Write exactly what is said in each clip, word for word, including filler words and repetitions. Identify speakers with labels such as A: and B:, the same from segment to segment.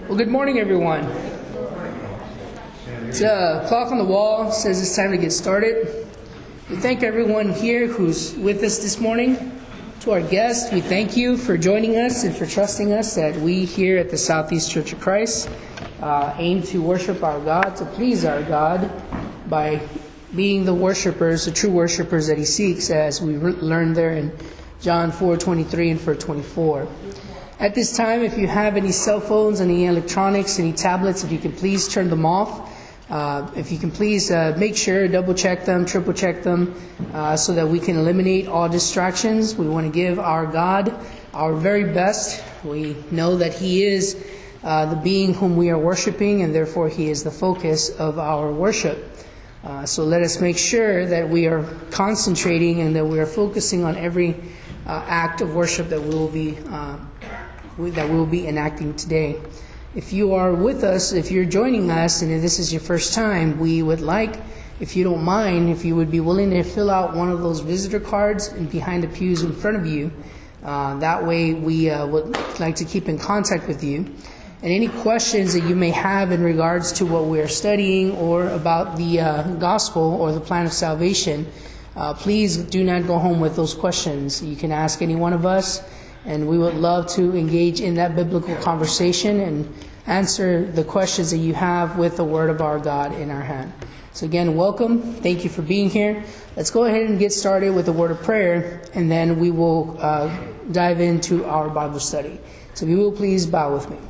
A: Well, good morning, everyone. The uh, clock on the wall says it's time to get started. We thank everyone here who's with us this morning. To our guests, we thank you for joining us and for trusting us that we here at the Southeast Church of Christ uh, aim to worship our God, to please our God by being the worshipers, the true worshipers that He seeks, as we re- learned there in John four twenty-three and four twenty-four. At this time, if you have any cell phones, any electronics, any tablets, if you can please turn them off. Uh, if you can please uh, make sure, double check them, triple check them, uh, so that we can eliminate all distractions. We want to give our God our very best. We know that He is uh, the being whom we are worshiping, and therefore He is the focus of our worship. Uh, so let us make sure that we are concentrating and that we are focusing on every uh, act of worship that we will be uh, that we will be enacting today. If you are with us, if you're joining us, and if this is your first time, we would like, if you don't mind, if you would be willing to fill out one of those visitor cards and behind the pews in front of you. Uh, that way we uh, would like to keep in contact with you. And any questions that you may have in regards to what we're studying or about the uh, gospel or the plan of salvation, uh, please do not go home with those questions. You can ask any one of us, and we would love to engage in that biblical conversation and answer the questions that you have with the Word of our God in our hand. So again, welcome. Thank you for being here. Let's go ahead and get started with a word of prayer, and then we will uh, dive into our Bible study. So if you will please bow with me.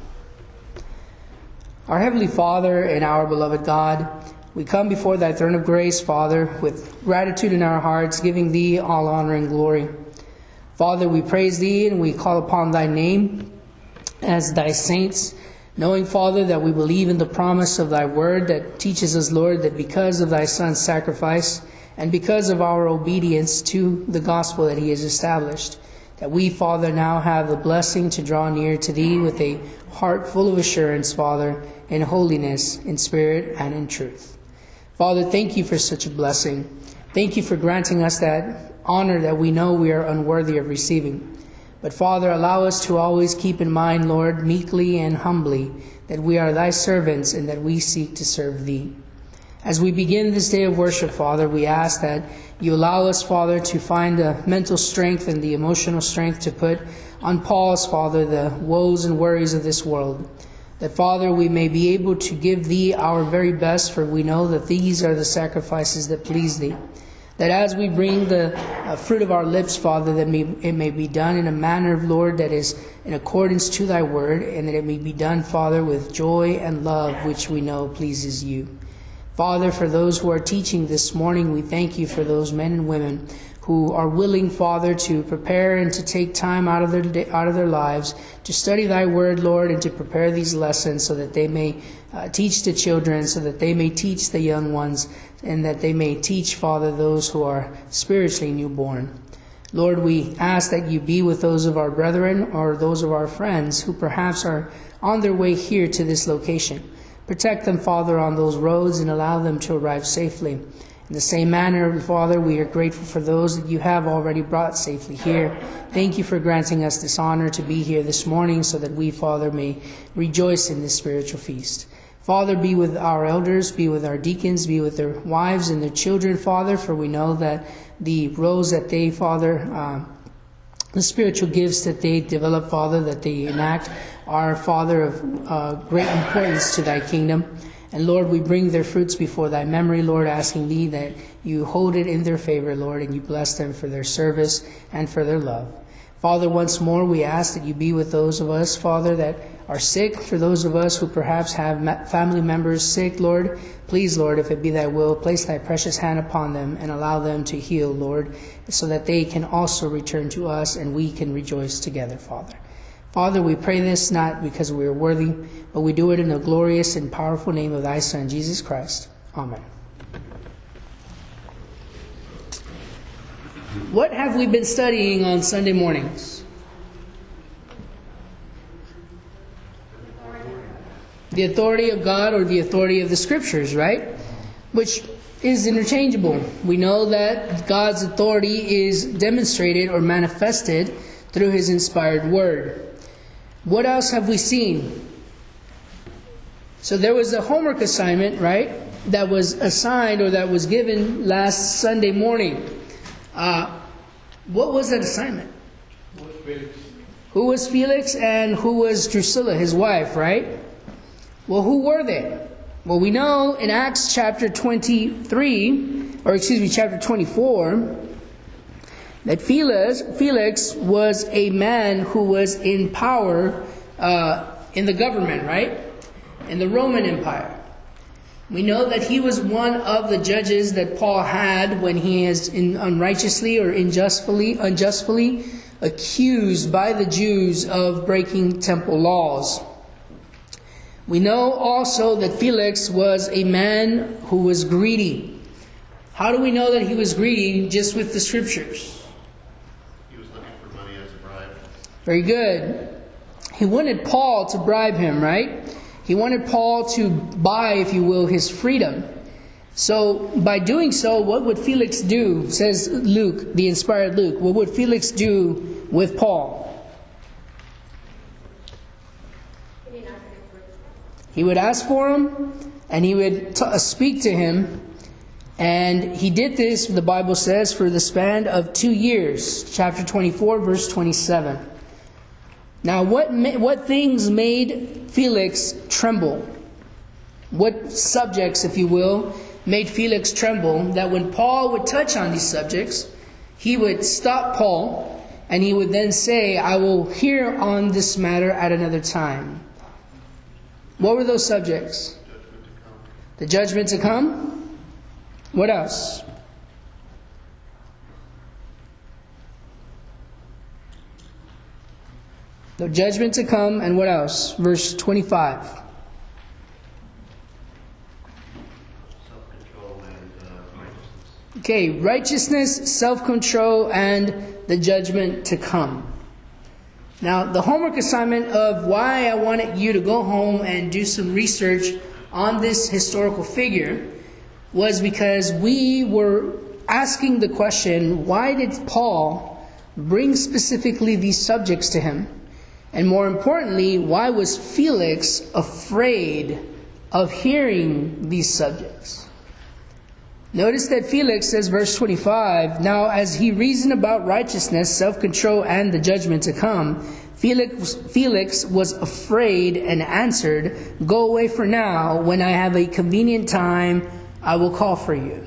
A: Our Heavenly Father and our beloved God, we come before Thy throne of grace, Father, with gratitude in our hearts, giving Thee all honor and glory. Father, we praise Thee and we call upon Thy name as Thy saints, knowing, Father, that we believe in the promise of Thy word that teaches us, Lord, that because of Thy Son's sacrifice and because of our obedience to the gospel that He has established, that we, Father, now have the blessing to draw near to Thee with a heart full of assurance, Father, in holiness, in spirit, and in truth. Father, thank You for such a blessing. Thank You for granting us that honor that we know we are unworthy of receiving. But Father, allow us to always keep in mind, Lord, meekly and humbly, that we are Thy servants and that we seek to serve Thee. As we begin this day of worship, Father, we ask that You allow us, Father, to find the mental strength and the emotional strength to put on pause, Father, the woes and worries of this world. That, Father, we may be able to give Thee our very best, for we know that these are the sacrifices that please Thee. That as we bring the uh, fruit of our lips, Father, that may, it may be done in a manner, Lord, that is in accordance to Thy word, and that it may be done, Father, with joy and love, which we know pleases You. Father, for those who are teaching this morning, we thank You for those men and women who are willing, Father, to prepare and to take time out of their day, out of their lives to study Thy word, Lord, and to prepare these lessons so that they may uh, teach the children, so that they may teach the young ones, and that they may teach, Father, those who are spiritually newborn. Lord, we ask that You be with those of our brethren or those of our friends who perhaps are on their way here to this location. Protect them, Father, on those roads and allow them to arrive safely. In the same manner, Father, we are grateful for those that You have already brought safely here. Thank You for granting us this honor to be here this morning so that we, Father, may rejoice in this spiritual feast. Father, be with our elders, be with our deacons, be with their wives and their children, Father, for we know that the roles that they, Father, uh, the spiritual gifts that they develop, Father, that they enact are, Father, of uh, great importance to Thy kingdom. And Lord, we bring their fruits before Thy memory, Lord, asking Thee that You hold it in their favor, Lord, and You bless them for their service and for their love. Father, once more we ask that You be with those of us, Father, that are sick, for those of us who perhaps have family members sick, Lord. Please, Lord, if it be Thy will, place Thy precious hand upon them and allow them to heal, Lord, so that they can also return to us and we can rejoice together, Father. Father, we pray this not because we are worthy, but we do it in the glorious and powerful name of Thy Son, Jesus Christ. Amen. What have we been studying on Sunday mornings? The authority of God or the authority of the Scriptures, right? Which is interchangeable. We know that God's authority is demonstrated or manifested through His inspired Word. What else have we seen? So there was a homework assignment, right, that was assigned or that was given last Sunday morning. Uh, what was that assignment?
B: Who was Felix?
A: Who was Felix and who was Drusilla, his wife, right? Well, who were they? Well, we know in Acts chapter twenty-three, or excuse me, chapter twenty-four, that Felix, Felix was a man who was in power uh, in the government, right? In the Roman Empire. We know that he was one of the judges that Paul had when he is in unrighteously or unjustly, unjustly accused by the Jews of breaking temple laws. We know also that Felix was a man who was greedy. How do we know that he was greedy? Just with the scriptures.
B: He was looking for money as a bribe.
A: Very good. He wanted Paul to bribe him, right? He wanted Paul to buy, if you will, his freedom. So by doing so, what would Felix do? Says Luke, the inspired Luke. What would Felix do with Paul? He would ask for him, and he would t- speak to him. And he did this, the Bible says, for the span of two years. Chapter twenty-four, verse twenty-seven. Now, what ma- what things made Felix tremble? What subjects, if you will, made Felix tremble, that when Paul would touch on these subjects, he would stop Paul, and he would then say, I will hear on this matter at another time. What were those subjects?
B: Judgment to come.
A: The judgment to come? What else? The judgment to come, and what else? Verse twenty-five.
B: Self-control and uh, righteousness.
A: Okay, righteousness, self-control, and the judgment to come. Now, the homework assignment of why I wanted you to go home and do some research on this historical figure was because we were asking the question, why did Paul bring specifically these subjects to him? And more importantly, why was Felix afraid of hearing these subjects? Notice that Felix says, verse twenty-five, now as he reasoned about righteousness, self-control, and the judgment to come, Felix, Felix was afraid and answered, go away for now. When I have a convenient time, I will call for you.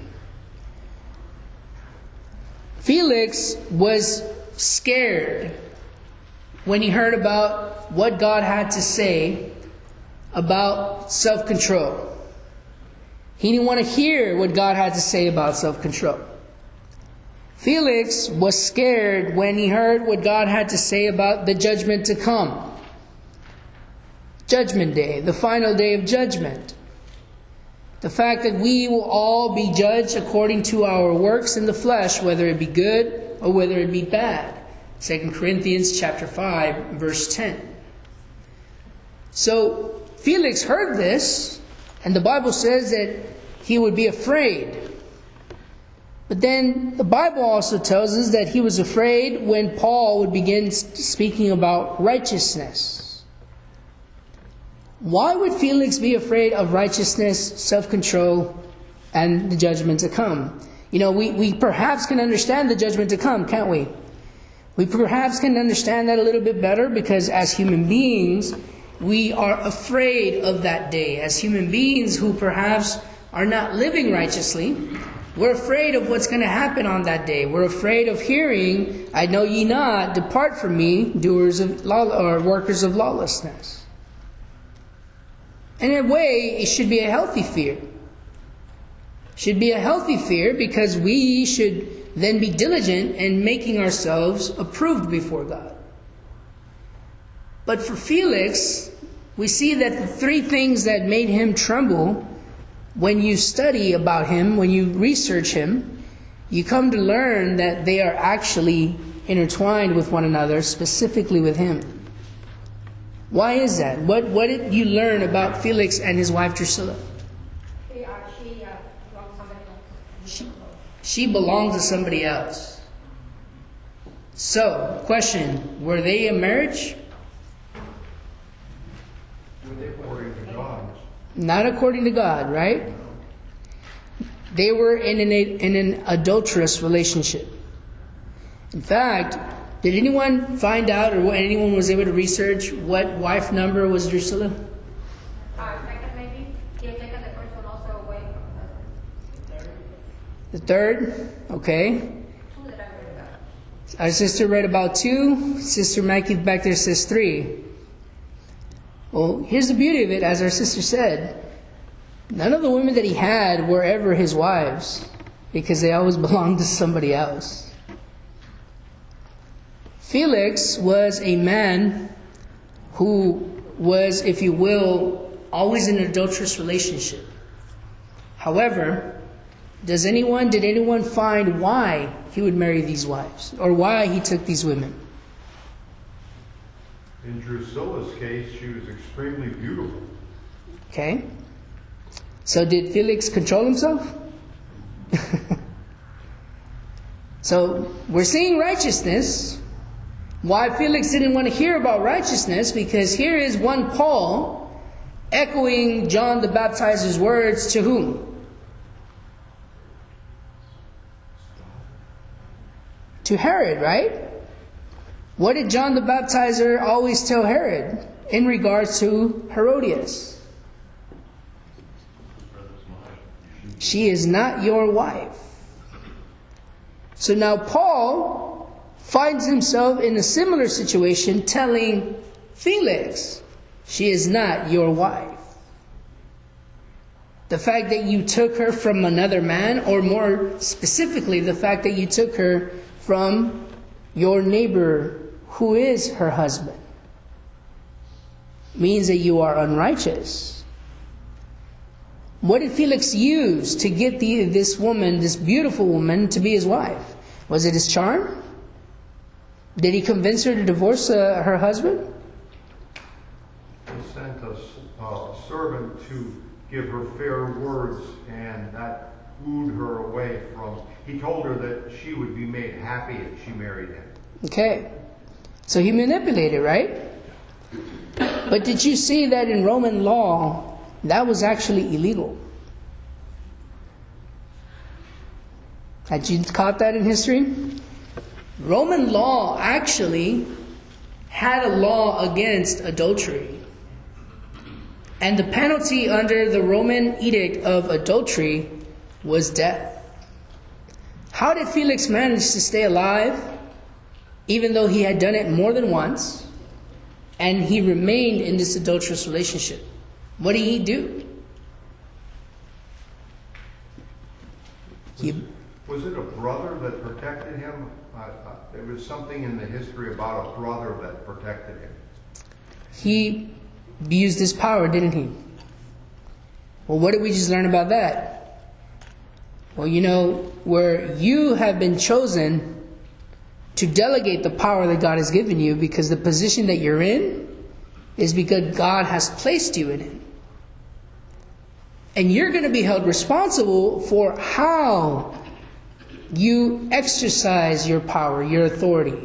A: Felix was scared when he heard about what God had to say about self-control. He didn't want to hear what God had to say about self-control. Felix was scared when he heard what God had to say about the judgment to come. Judgment Day, the final day of judgment. The fact that we will all be judged according to our works in the flesh, whether it be good or whether it be bad. Second Corinthians chapter five, verse ten. So Felix heard this, and the Bible says that he would be afraid. But then the Bible also tells us that he was afraid when Paul would begin speaking about righteousness. Why would Felix be afraid of righteousness, self-control, and the judgment to come? You know, we, we perhaps can understand the judgment to come, can't we? We perhaps can understand that a little bit better because as human beings, we are afraid of that day. As human beings who perhaps are not living righteously, we're afraid of what's going to happen on that day. We're afraid of hearing, I know ye not, depart from me, doers of law, or workers of lawlessness. And in a way, it should be a healthy fear. Should be a healthy fear because we should then be diligent in making ourselves approved before God. But for Felix, we see that the three things that made him tremble, when you study about him, when you research him, you come to learn that they are actually intertwined with one another, specifically with him. Why is that? What, what did you learn about Felix and his wife Drusilla?
C: She, uh, she, uh, belonged to somebody else.
A: She, she belonged to somebody else. So, question, were they a marriage?
B: Were they according to God?
A: Not according to God, right? They were in an, in an adulterous relationship. In fact, did anyone find out, or anyone was able to research what wife number was Drusilla?
C: Uh, second maybe? He had taken the first one also away from the
A: The third? Okay.
C: two that I read about.
A: Our sister read about two. Sister Maggie back there says three. Well, here's the beauty of it, as our sister said. None of the women that he had were ever his wives, because they always belonged to somebody else. Felix was a man who was, if you will, always in an adulterous relationship. However, does anyone, did anyone find why he would marry these wives, or why he took these women?
D: In Drusilla's case, she was extremely beautiful.
A: Okay. So did Felix control himself? So we're seeing righteousness. Why Felix didn't want to hear about righteousness, because here is one Paul echoing John the Baptizer's words to whom? To Herod, right? What did John the Baptizer always tell Herod in regards to Herodias? She is not your wife. So now Paul finds himself in a similar situation, telling Felix, she is not your wife. The fact that you took her from another man, or more specifically, the fact that you took her from your neighbor who is her husband, means that you are unrighteous. What did Felix use to get the, this woman, this beautiful woman, to be his wife? Was it his charm? Did he convince her to divorce uh, her husband?
D: He sent a, a servant to give her fair words, and that wooed her away from... He told her that she would be made happy if she married him.
A: Okay. So he manipulated, right? But did you see that in Roman law, that was actually illegal? Had you caught that in history? Roman law actually had a law against adultery. And the penalty under the Roman edict of adultery was death. How did Felix manage to stay alive, even though he had done it more than once, and he remained in this adulterous relationship? What did he do? He,
D: Was it a brother that protected him? Uh, uh, there was something in the history about a brother that protected him.
A: he used his power, didn't he? Well, what did we just learn about that? Well, you know, where you have been chosen to delegate the power that God has given you, because the position that you're in is because God has placed you in it. And you're going to be held responsible for how you exercise your power, your authority.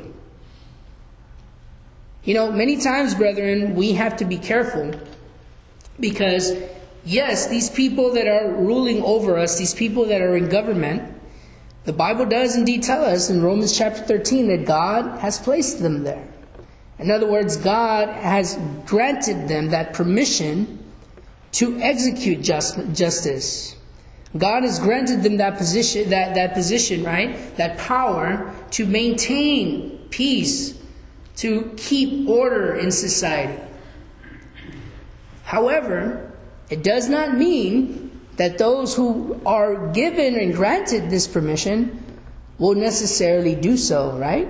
A: You know, many times, brethren, we have to be careful, because, yes, these people that are ruling over us, these people that are in government, the Bible does indeed tell us in Romans chapter thirteen that God has placed them there. In other words, God has granted them that permission to execute just, justice. God has granted them that position, that, that position, right? That power to maintain peace, to keep order in society. However, it does not mean that those who are given and granted this permission will necessarily do so, right?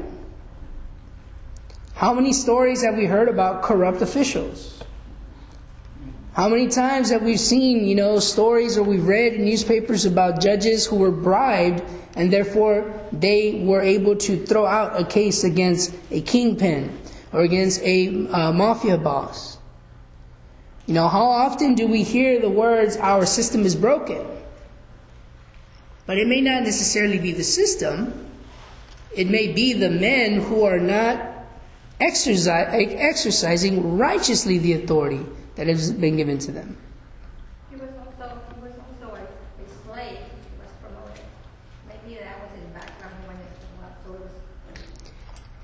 A: How many stories have we heard about corrupt officials? How many times have we seen, you know, stories, or we've read in newspapers about judges who were bribed, and therefore they were able to throw out a case against a kingpin or against a uh, mafia boss? You know, how often do we hear the words, our system is broken? But it may not necessarily be the system. It may be the men who are not exercise, exercising righteously the authority that has been given to them.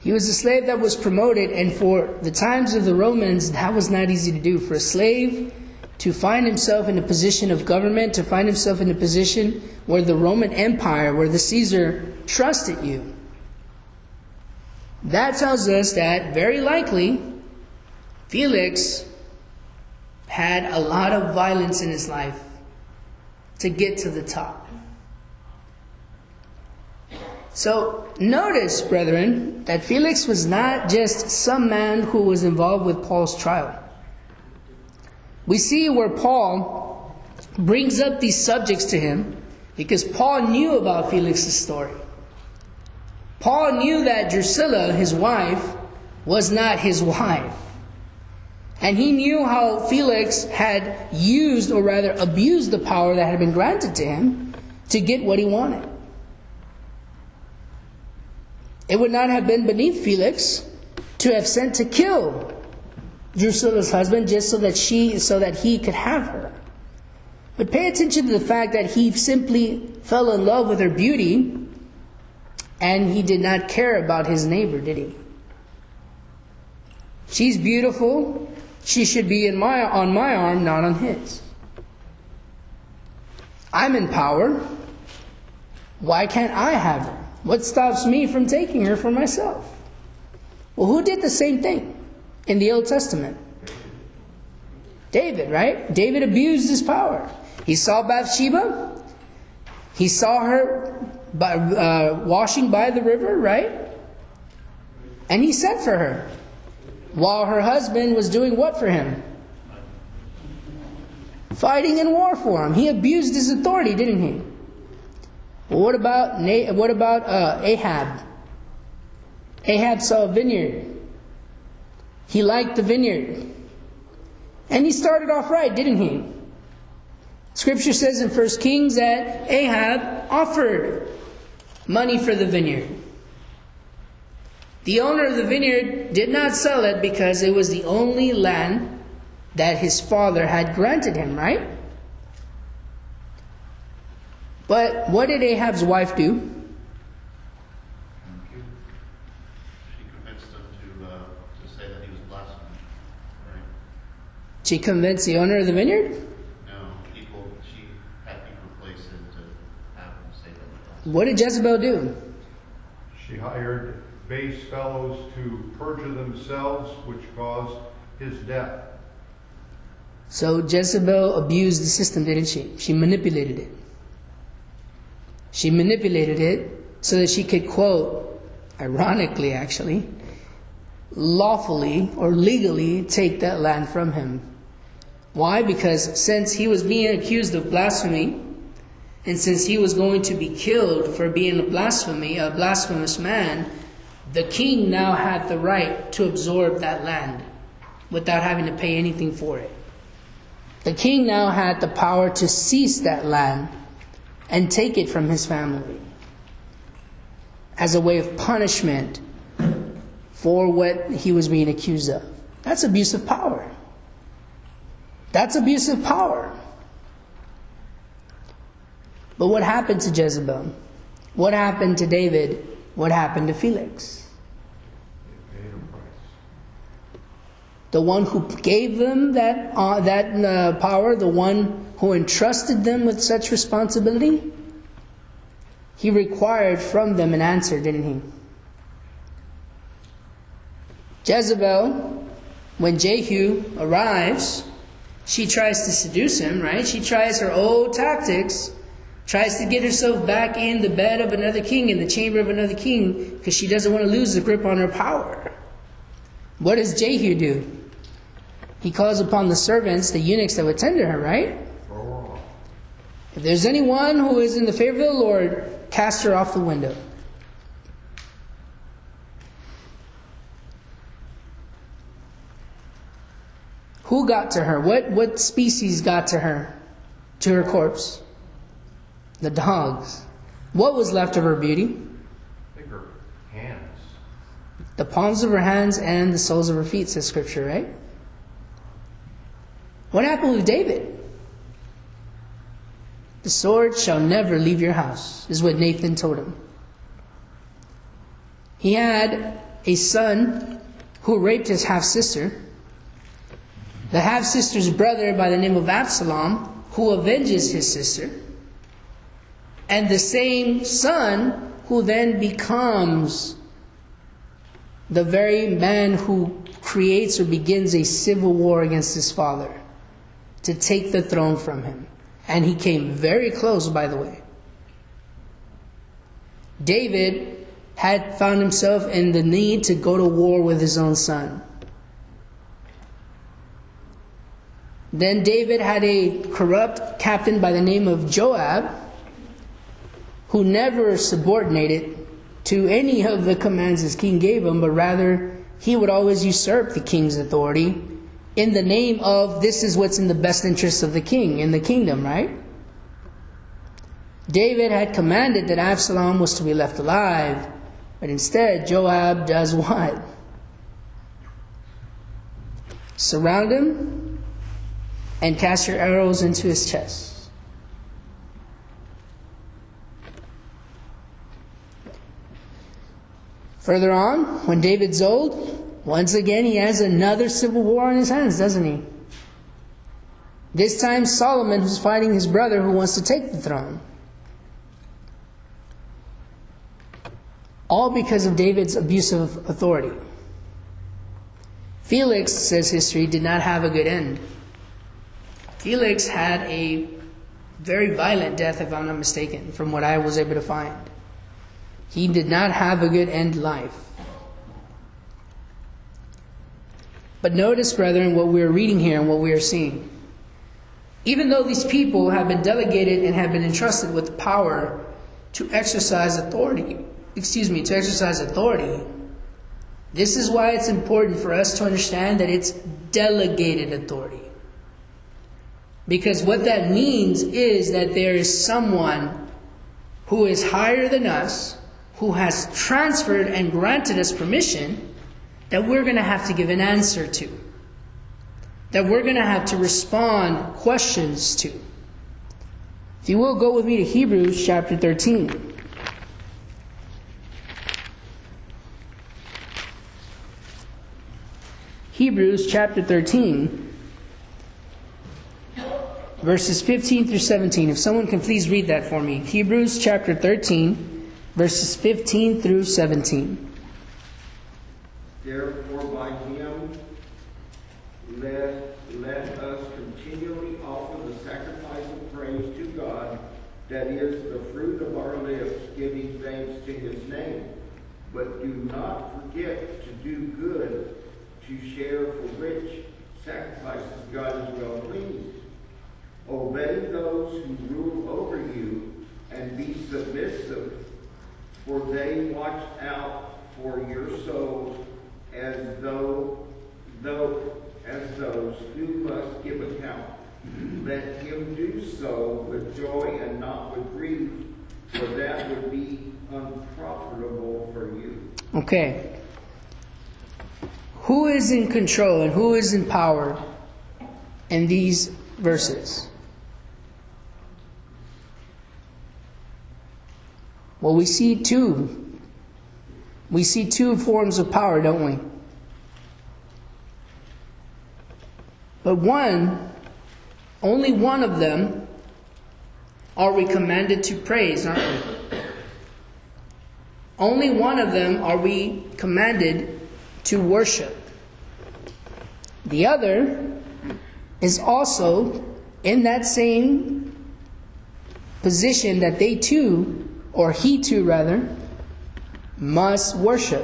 A: He was a slave that was promoted, and for the times of the Romans, that was not easy to do. For a slave to find himself in a position of government, to find himself in a position where the Roman Empire, where the Caesar trusted you. That tells us that very likely Felix had a lot of violence in his life to get to the top. So notice, brethren, that Felix was not just some man who was involved with Paul's trial. We see where Paul brings up these subjects to him because Paul knew about Felix's story. Paul knew that Drusilla, his wife, was not his wife. And he knew how Felix had used, or rather abused, the power that had been granted to him to get what he wanted. It would not have been beneath Felix to have sent to kill Drusilla's husband just so that she, so that he could have her. But pay attention to the fact that he simply fell in love with her beauty, and he did not care about his neighbor, did he? She's beautiful. She should be in my on my arm, not on his. I'm in power. Why can't I have her? What stops me from taking her for myself? Well, who did the same thing in the Old Testament? David, right? David abused his power. He saw Bathsheba. He saw her by, uh, washing by the river, right? And he sent for her. While her husband was doing what for him? Fighting in war for him. He abused his authority, didn't he? Well, what about what about uh, Ahab? Ahab saw a vineyard. He liked the vineyard. And he started off right, didn't he? Scripture says in First Kings that Ahab offered money for the vineyard. The owner of the vineyard did not sell it because it was the only land that his father had granted him, right? But what did Ahab's wife do?
B: She convinced him to, uh, to say that he was blasphemous, right?
A: She convinced the owner of the vineyard?
B: No, people, she had people place it to have him say that he was blasphemous.
A: What did Jezebel do?
D: She hired base fellows to perjure themselves, which caused his death.
A: So Jezebel abused the system, didn't she? She manipulated it. She manipulated it so that she could quote, ironically actually, lawfully or legally take that land from him. Why? Because since he was being accused of blasphemy, and since he was going to be killed for being a blasphemy, a blasphemous man, the king now had the right to absorb that land without having to pay anything for it. The king now had the power to seize that land and take it from his family as a way of punishment for what he was being accused of. That's abuse of power. That's abuse of power. But what happened to Jezebel? What happened to David? What happened to Felix? The one who gave them that uh, that uh, power, the one who entrusted them with such responsibility, he required from them an answer, didn't he? Jezebel, when Jehu arrives, she tries to seduce him, right? She tries her old tactics, tries to get herself back in the bed of another king, in the chamber of another king, because she doesn't want to lose the grip on her power. What does Jehu do? He calls upon the servants, the eunuchs that would tend to her, right? If there's anyone who is in the favor of the Lord, cast her off the window. Who got to her? What, what species got to her? To her corpse? The dogs. What was left of her beauty?
D: I think her hands.
A: The palms of her hands and the soles of her feet, says Scripture, right? What happened with David? The sword shall never leave your house, is what Nathan told him. He had a son who raped his half-sister, the half-sister's brother by the name of Absalom, who avenges his sister, and the same son who then becomes the very man who creates or begins a civil war against his father to take the throne from him. And he came very close, by the way. David had found himself in the need to go to war with his own son. Then David had a corrupt captain by the name of Joab, who never subordinated to any of the commands his king gave him, but rather he would always usurp the king's authority in the name of this is what's in the best interest of the king in the kingdom, right? David had commanded that Absalom was to be left alive, but instead Joab does what? Surround him and cast your arrows into his chest. Further on, when David's old, once again he has another civil war on his hands, doesn't he? This time Solomon, who's fighting his brother who wants to take the throne. All because of David's abuse of authority. Felix, says history, did not have a good end. Felix had a very violent death, if I'm not mistaken, from what I was able to find. He did not have a good end life. But notice, brethren, what we're reading here and what we are seeing. Even though these people have been delegated and have been entrusted with the power to exercise authority, excuse me, to exercise authority, this is why it's important for us to understand that it's delegated authority. Because what that means is that there is someone who is higher than us, who has transferred and granted us permission that we're going to have to give an answer to. That we're going to have to respond questions to. If you will, go with me to Hebrews chapter thirteen. Hebrews chapter thirteen, verses fifteen through seventeen. If someone can please read that for me. Hebrews chapter thirteen, verses fifteen through seventeen.
E: Therefore by him let, let us continually offer the sacrifice of praise to God, that is the fruit of our lips, giving thanks to his name. But do not forget to do good, to share for which sacrifices God is well pleased. Obey those who rule over you, and be submissive, for they watch out for your souls as though, though as those who must give account. Let him do so with joy and not with grief, for that would be unprofitable for you.
A: Okay. Who is in control and who is in power in these verses? Well, we see two. We see two forms of power, don't we? But one, only one of them are we commanded to praise, aren't we? Only one of them are we commanded to worship. The other is also in that same position that they too, or he too rather, must worship.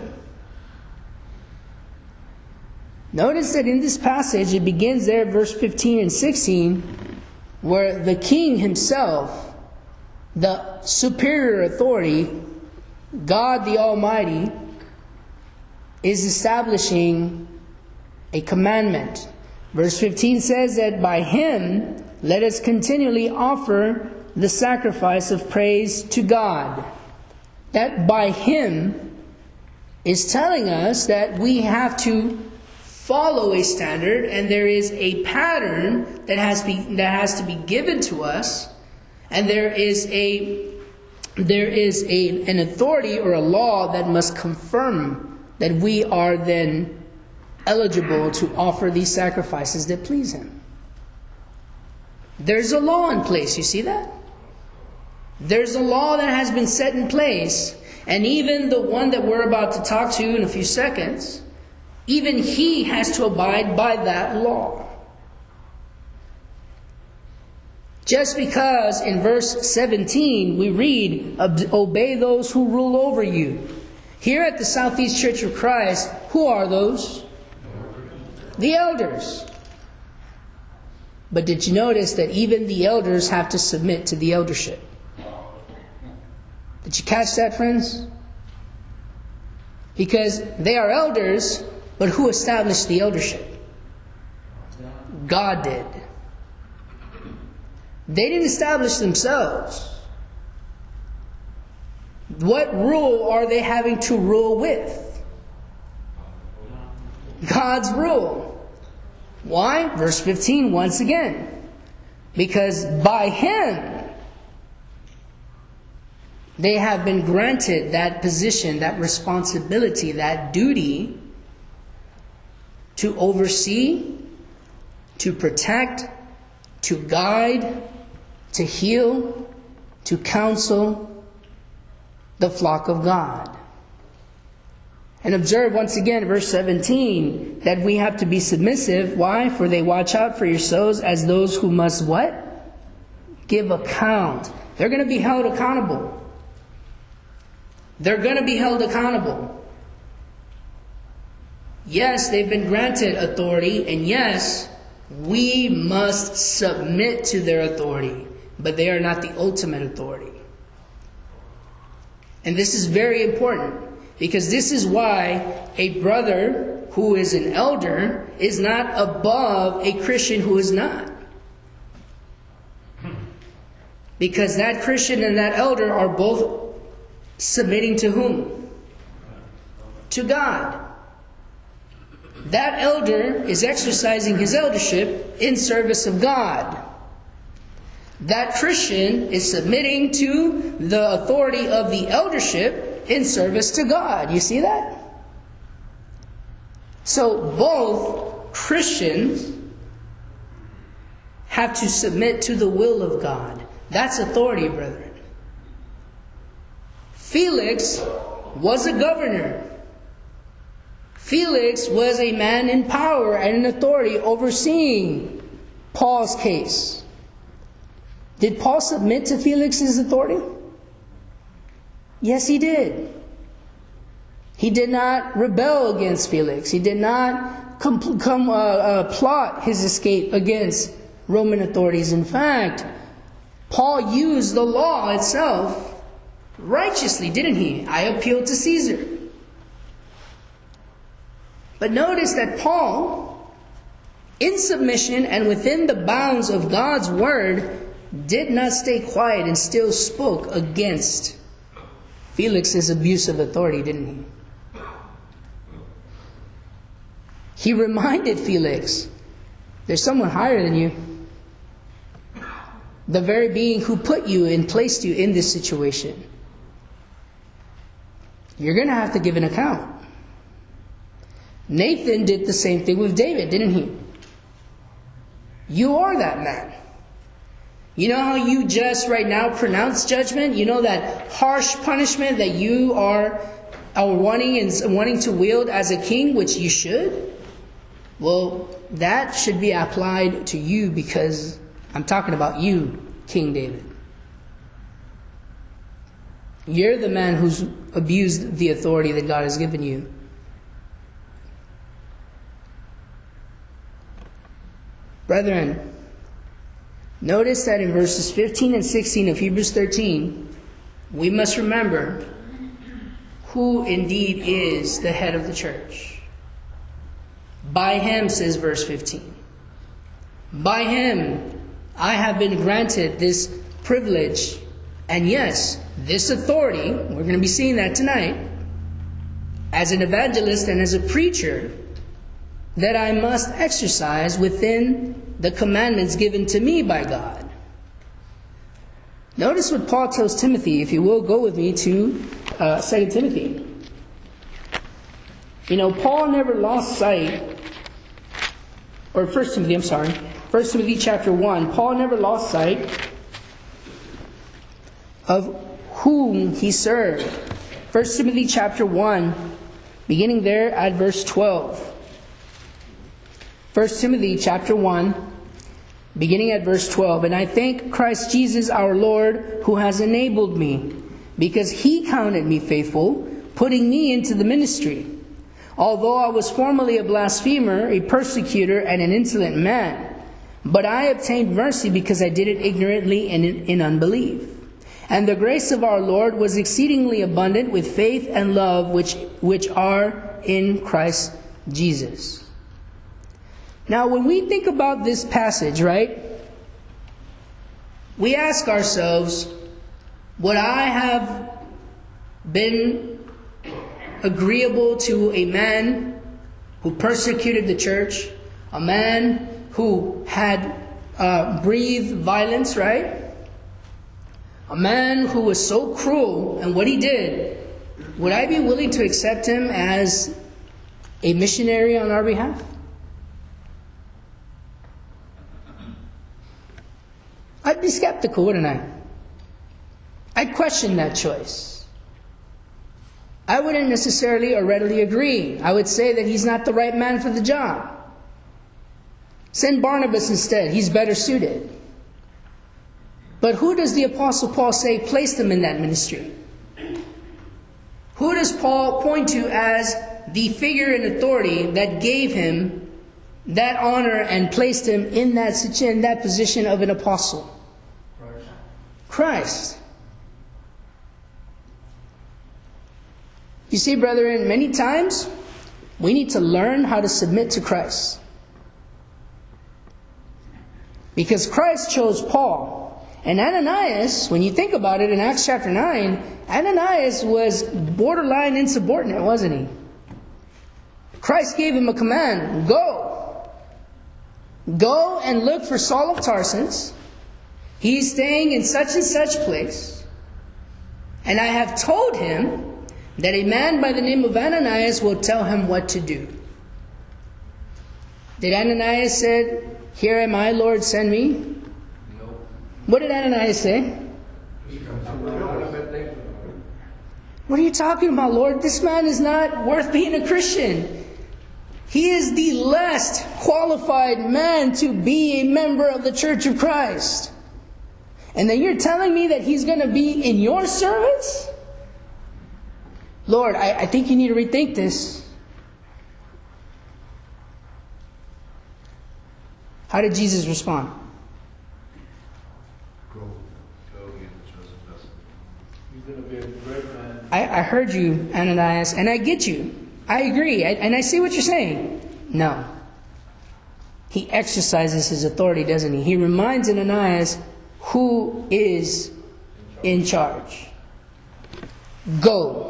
A: Notice that in this passage, it begins there, verse fifteen and sixteen, where the king himself, the superior authority, God the Almighty, is establishing a commandment. Verse fifteen says that by him, let us continually offer the sacrifice of praise to God. That by him is telling us that we have to follow a standard, and there is a pattern that has be that has to be given to us, and there is a there is a an authority or a law that must confirm that we are then eligible to offer these sacrifices that please Him. There's a law in place, you see that? There's a law that has been set in place, and even the one that we're about to talk to in a few seconds, even he has to abide by that law. Just because in verse seventeen we read, obey those who rule over you. Here at the Southeast Church of Christ, who are those? The elders. But did you notice that even the elders have to submit to the eldership? Did you catch that, friends? Because they are elders, but who established the eldership? God did. They didn't establish themselves. What rule are they having to rule with? God's rule. Why? Verse fifteen, once again. Because by Him, they have been granted that position, that responsibility, that duty to oversee, to protect, to guide, to heal, to counsel the flock of God. And observe once again, verse seventeen, that we have to be submissive. Why? For they watch out for yourselves as those who must what? Give account. They're going to be held accountable. They're going to be held accountable. Yes, they've been granted authority, and yes, we must submit to their authority, but they are not the ultimate authority. And this is very important, because this is why a brother who is an elder is not above a Christian who is not. Because that Christian and that elder are both submitting to whom? To God. That elder is exercising his eldership in service of God. That Christian is submitting to the authority of the eldership in service to God. You see that? So both Christians have to submit to the will of God. That's authority, brethren. Felix was a governor. Felix was a man in power and in authority overseeing Paul's case. Did Paul submit to Felix's authority? Yes, he did. He did not rebel against Felix. He did not com- come, uh, uh, plot his escape against Roman authorities. In fact, Paul used the law itself righteously, didn't he? I appealed to Caesar. But notice that Paul, in submission and within the bounds of God's word, did not stay quiet and still spoke against Felix's abuse of authority, didn't he? He reminded Felix, there's someone higher than you. The very being who put you and placed you in this situation. You're going to have to give an account. Nathan did the same thing with David, didn't he? You are that man. You know how you just right now pronounce judgment? You know that harsh punishment that you are, are wanting and wanting to wield as a king, which you should? Well, that should be applied to you, because I'm talking about you, King David. You're the man who's abused the authority that God has given you. Brethren, notice that in verses fifteen and sixteen of Hebrews thirteen, we must remember who indeed is the head of the church. By Him, says verse fifteen. By Him, I have been granted this privilege, and yes, this authority, we're going to be seeing that tonight, as an evangelist and as a preacher, that I must exercise within the commandments given to me by God. Notice what Paul tells Timothy. If you will, go with me to uh, Second Timothy. You know, Paul never lost sight, or First Timothy, I'm sorry, First Timothy chapter one, Paul never lost sight of whom he served. First Timothy chapter one, beginning there at verse twelve. First Timothy chapter one, beginning at verse twelve. And I thank Christ Jesus our Lord, who has enabled me, because he counted me faithful, putting me into the ministry. Although I was formerly a blasphemer, a persecutor, and an insolent man, but I obtained mercy because I did it ignorantly and in, in unbelief. And the grace of our Lord was exceedingly abundant with faith and love which, which are in Christ Jesus. Now, when we think about this passage, right, we ask ourselves, would I have been agreeable to a man who persecuted the church, a man who had uh, breathed violence, right? A man who was so cruel in what he did, would I be willing to accept him as a missionary on our behalf? I'd be skeptical, wouldn't I? I'd question that choice. I wouldn't necessarily or readily agree. I would say that he's not the right man for the job. Send Barnabas instead. He's better suited. But who does the Apostle Paul say placed him in that ministry? Who does Paul point to as the figure in authority that gave him that honor and placed him in that, in that position of an apostle? Christ. Christ. You see, brethren, many times we need to learn how to submit to Christ. Because Christ chose Paul. And Ananias, when you think about it in Acts chapter nine, Ananias was borderline insubordinate, wasn't he? Christ gave him a command, go. Go and look for Saul of Tarsus. He's staying in such and such place. And I have told him that a man by the name of Ananias will tell him what to do. Did Ananias say, here am I, Lord, send me? No. What did Ananias say? What are you talking about, Lord? This man is not worth being a Christian. He is the less qualified man to be a member of the Church of Christ. And then you're telling me that he's going to be in your service? Lord, I, I think you need to rethink this. How did Jesus respond?
B: Go. Go, you're the chosen vessel.
F: He's going to be a great man.
A: I, I heard you, Ananias, and I get you. I agree, I, and I see what you're saying. No. He exercises his authority, doesn't he? He reminds Ananias who is in charge. Go.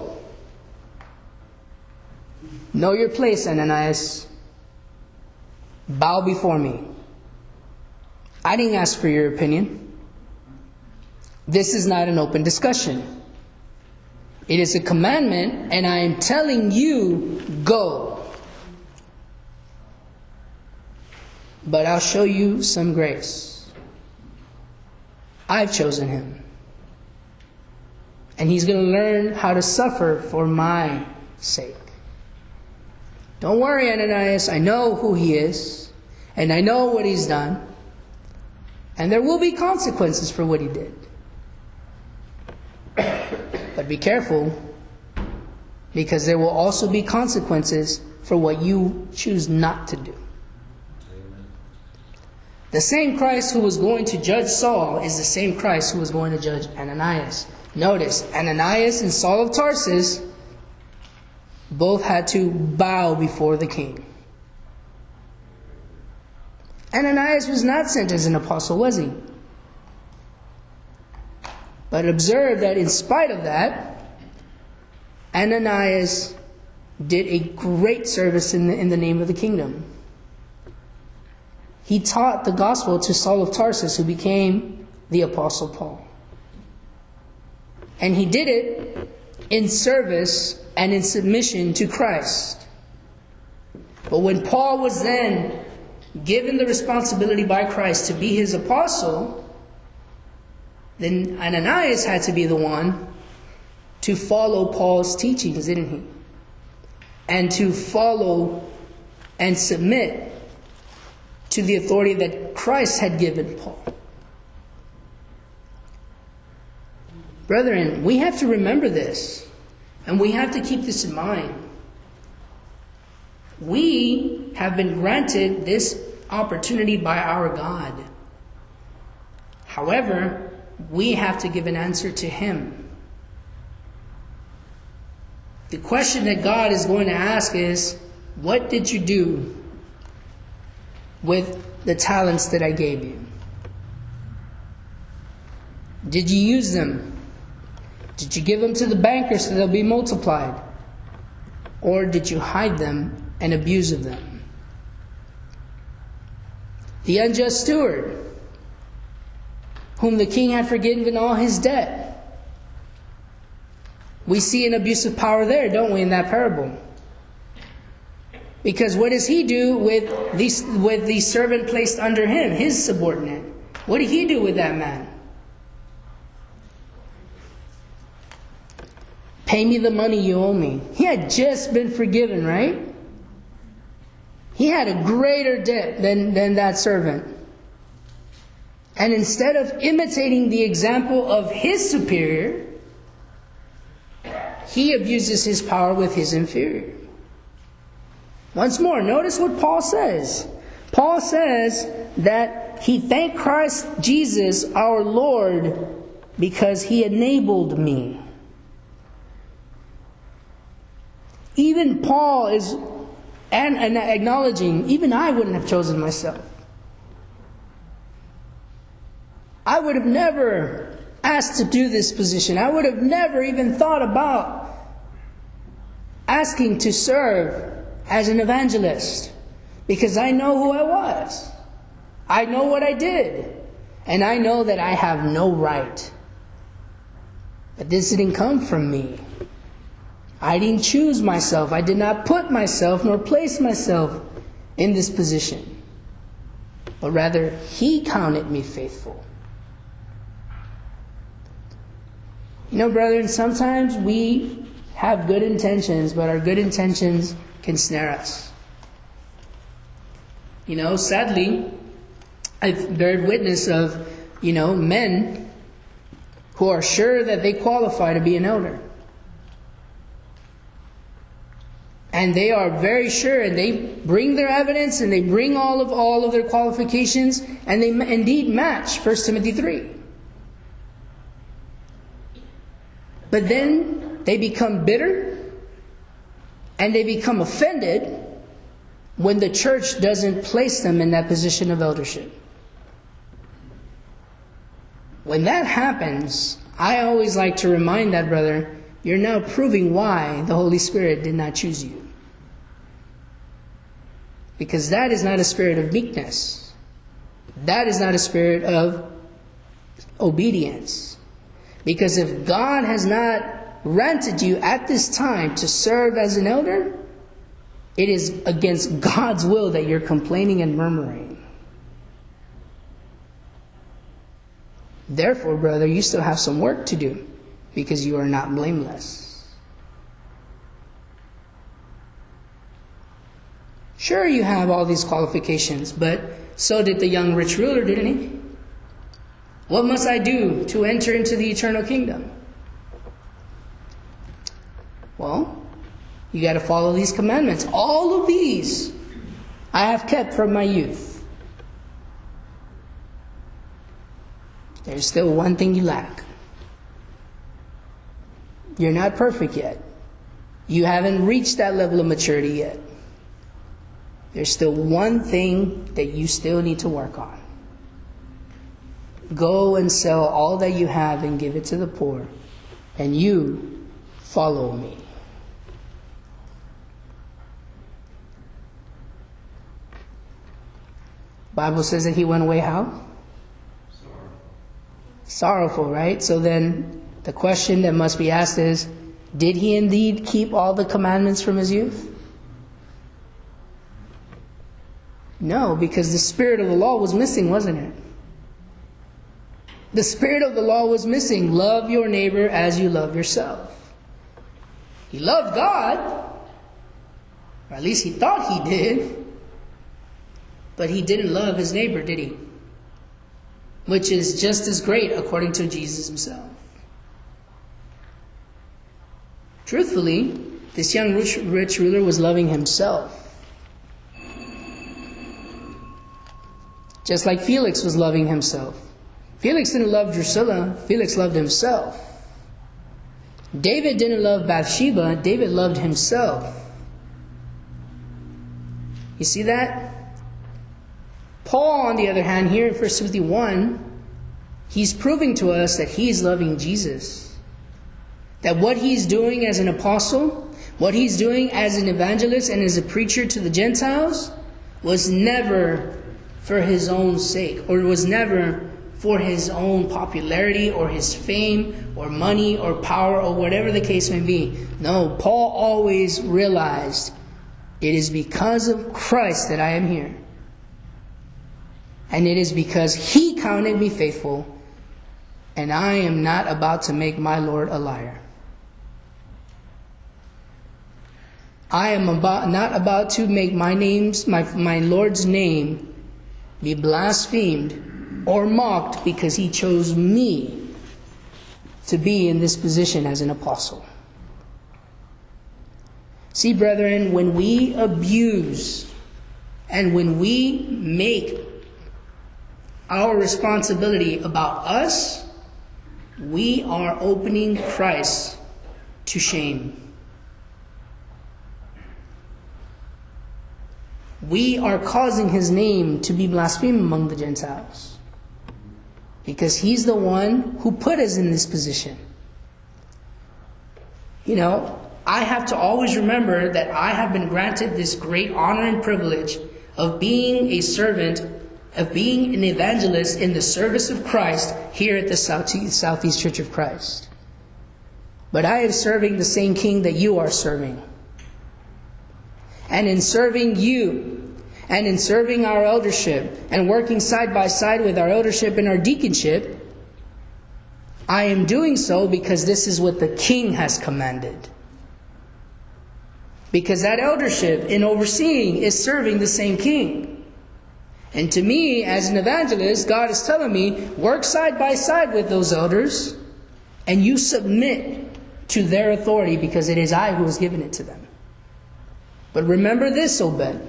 A: Know your place, Ananias. Bow before me. I didn't ask for your opinion. This is not an open discussion. It is a commandment, and I am telling you, go. But I'll show you some grace. I've chosen him. And he's going to learn how to suffer for my sake. Don't worry, Ananias. I know who he is. And I know what he's done. And there will be consequences for what he did. But be careful, because there will also be consequences for what you choose not to do. The same Christ who was going to judge Saul is the same Christ who was going to judge Ananias. Notice, Ananias and Saul of Tarsus both had to bow before the king. Ananias was not sent as an apostle, was he? But observe that in spite of that, Ananias did a great service in the, in the name of the kingdom. He taught the gospel to Saul of Tarsus, who became the Apostle Paul. And he did it in service and in submission to Christ. But when Paul was then given the responsibility by Christ to be his apostle, then Ananias had to be the one to follow Paul's teachings, didn't he? And to follow and submit to the authority that Christ had given Paul. Brethren, we have to remember this, and we have to keep this in mind. We have been granted this opportunity by our God. However, we have to give an answer to Him. The question that God is going to ask is, what did you do with the talents that I gave you? Did you use them? Did you give them to the banker so they'll be multiplied? Or did you hide them and abuse of them? The unjust steward, whom the king had forgiven all his debt. We see an abuse of power there, don't we, in that parable? Because what does he do with the, with the servant placed under him, his subordinate? What did he do with that man? Pay me the money you owe me. He had just been forgiven, right? He had a greater debt than, than that servant. And instead of imitating the example of his superior, he abuses his power with his inferior. Once more, notice what Paul says. Paul says that he thanked Christ Jesus our Lord because he enabled me. Even Paul is and, and acknowledging, even I wouldn't have chosen myself. I would have never asked to do this position. I would have never even thought about asking to serve as an evangelist, because I know who I was. I know what I did. And I know that I have no right. But this didn't come from me. I didn't choose myself. I did not put myself nor place myself in this position. But rather, He counted me faithful. You know, brethren, sometimes we have good intentions, but our good intentions can snare us. You know, sadly, I've beared witness of, you know, men who are sure that they qualify to be an elder. And they are very sure, and they bring their evidence, and they bring all of all of their qualifications, and they indeed match First Timothy three. But then they become bitter, and they become offended when the church doesn't place them in that position of eldership. When that happens, I always like to remind that brother, you're now proving why the Holy Spirit did not choose you. Because that is not a spirit of meekness. That is not a spirit of obedience. Because if God has not granted you at this time to serve as an elder, it is against God's will that you're complaining and murmuring. Therefore, brother, you still have some work to do, because you are not blameless. Sure, you have all these qualifications, but so did the young rich ruler, didn't he? What must I do to enter into the eternal kingdom? Well, you got to follow these commandments. All of these I have kept from my youth. There's still one thing you lack. You're not perfect yet. You haven't reached that level of maturity yet. There's still one thing that you still need to work on. Go and sell all that you have and give it to the poor, and you follow me. Bible says that he went away how? Sorrowful. Sorrowful, right? So then the question that must be asked is, did he indeed keep all the commandments from his youth? No, because the spirit of the law was missing, wasn't it? The spirit of the law was missing. Love your neighbor as you love yourself. He loved God, or at least he thought he did, but he didn't love his neighbor, did he? Which is just as great according to Jesus himself. Truthfully, this young rich, rich ruler was loving himself. Just like Felix was loving himself. Felix didn't love Drusilla, Felix loved himself. David didn't love Bathsheba, David loved himself. You see that? Paul, on the other hand, here in First Timothy one, he's proving to us that he's loving Jesus. That what he's doing as an apostle, what he's doing as an evangelist and as a preacher to the Gentiles, was never for his own sake, or was never for his own popularity or his fame or money or power or whatever the case may be. No, Paul always realized it is because of Christ that I am here. And it is because he counted me faithful, and I am not about to make my Lord a liar. I am about, not about to make my name's, my, my Lord's name be blasphemed or mocked because he chose me to be in this position as an apostle. See, brethren, when we abuse and when we make our responsibility about us, we are opening Christ to shame. We are causing his name to be blasphemed among the Gentiles. Because he's the one who put us in this position. You know, I have to always remember that I have been granted this great honor and privilege of being a servant, of being an evangelist in the service of Christ here at the Southeast Church of Christ. But I am serving the same King that you are serving. And in serving you, and in serving our eldership, and working side by side with our eldership and our deaconship, I am doing so because this is what the King has commanded. Because that eldership in overseeing is serving the same King. And to me, as an evangelist, God is telling me, work side by side with those elders, and you submit to their authority because it is I who has given it to them. But remember this, Obed.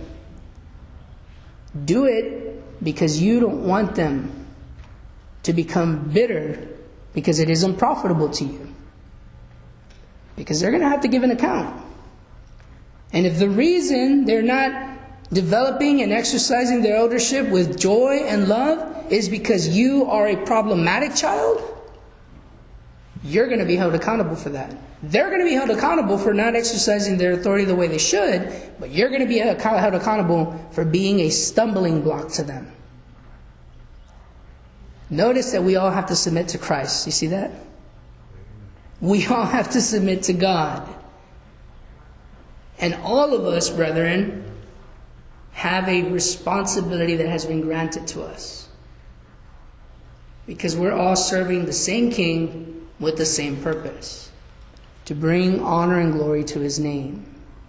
A: Do it because you don't want them to become bitter because it is unprofitable to you. Because they're going to have to give an account. And if the reason they're not developing and exercising their eldership with joy and love is because you are a problematic child, you're going to be held accountable for that. They're going to be held accountable for not exercising their authority the way they should, but you're going to be held accountable for being a stumbling block to them. Notice that we all have to submit to Christ. You see that? We all have to submit to God. And all of us, brethren, have a responsibility that has been granted to us. Because we're all serving the same King with the same purpose. To bring honor and glory to his name.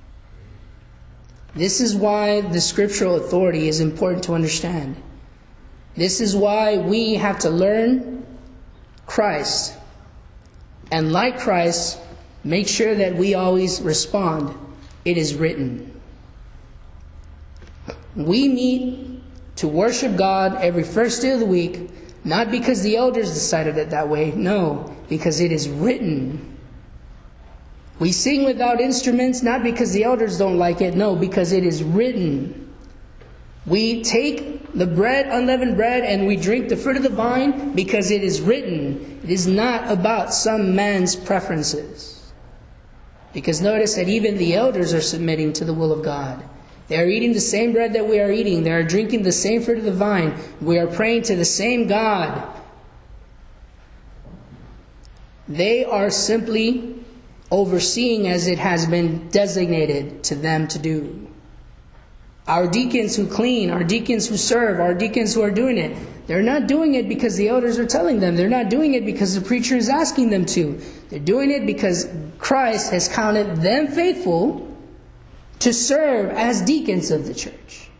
A: This is why the scriptural authority is important to understand. This is why we have to learn Christ. And like Christ, make sure that we always respond, it is written. We meet to worship God every first day of the week, not because the elders decided it that way, no, because it is written. We sing without instruments, not because the elders don't like it, no, because it is written. We take the bread, unleavened bread, and we drink the fruit of the vine because it is written. It is not about some man's preferences. Because notice that even the elders are submitting to the will of God. They are eating the same bread that we are eating. They are drinking the same fruit of the vine. We are praying to the same God. They are simply overseeing as it has been designated to them to do. Our deacons who clean, our deacons who serve, our deacons who are doing it, they're not doing it because the elders are telling them. They're not doing it because the preacher is asking them to. They're doing it because Christ has counted them faithful to serve as deacons of the church.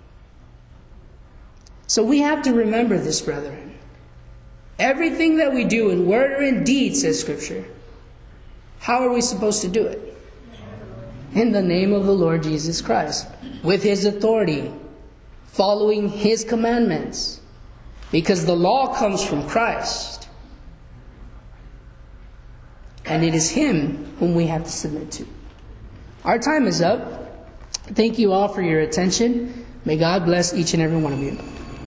A: So we have to remember this, brethren. Everything that we do in word or in deed, says Scripture, how are we supposed to do it? In the name of the Lord Jesus Christ, with His authority, following His commandments, because the law comes from Christ, and it is Him whom we have to submit to. Our time is up. Thank you all for your attention. May God bless each and every one of you.